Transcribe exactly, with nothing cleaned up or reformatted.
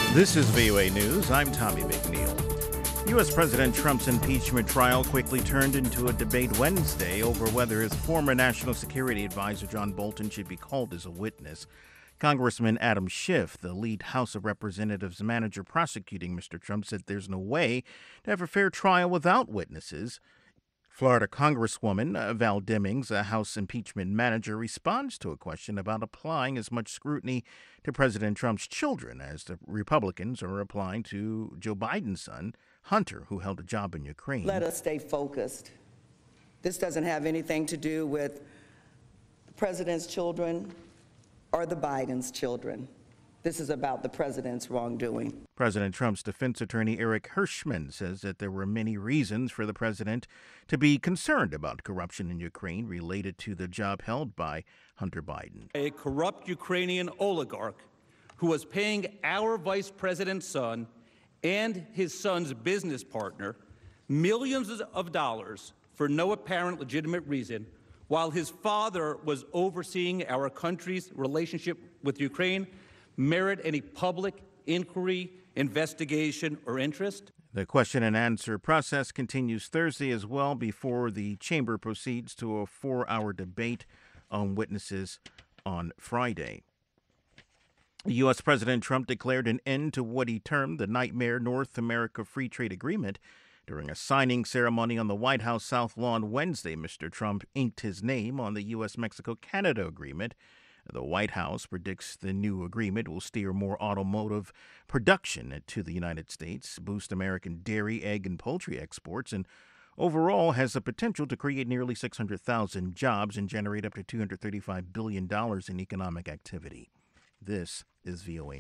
This is V O A News. I'm Tommy McNeil. U S. President Trump's impeachment trial quickly turned into a debate Wednesday over whether his former National Security Advisor John Bolton should be called as a witness. Congressman Adam Schiff, the lead House of Representatives manager prosecuting Mister Trump, said there's no way to have a fair trial without witnesses. Florida Congresswoman uh, Val Demings, a House impeachment manager, responds to a question about applying as much scrutiny to President Trump's children as the Republicans are applying to Joe Biden's son, Hunter, who held a job in Ukraine. Let us stay focused. This doesn't have anything to do with the president's children or the Biden's children. This is about the president's wrongdoing. President Trump's defense attorney Eric Hirschman says that there were many reasons for the president to be concerned about corruption in Ukraine related to the job held by Hunter Biden. A corrupt Ukrainian oligarch who was paying our vice president's son and his son's business partner millions of dollars for no apparent legitimate reason, while his father was overseeing our country's relationship with Ukraine, merit any public inquiry, investigation, or interest? The question and answer process continues Thursday as well before the chamber proceeds to a four-hour debate on witnesses on Friday. U S. President Trump declared an end to what he termed the nightmare North America Free Trade Agreement. During a signing ceremony on the White House South Lawn Wednesday, Mister Trump inked his name on the U S Mexico Canada agreement. The White House predicts the new agreement will steer more automotive production to the United States, boost American dairy, egg, and poultry exports, and overall has the potential to create nearly six hundred thousand jobs and generate up to two hundred thirty-five billion dollars in economic activity. This is V O A.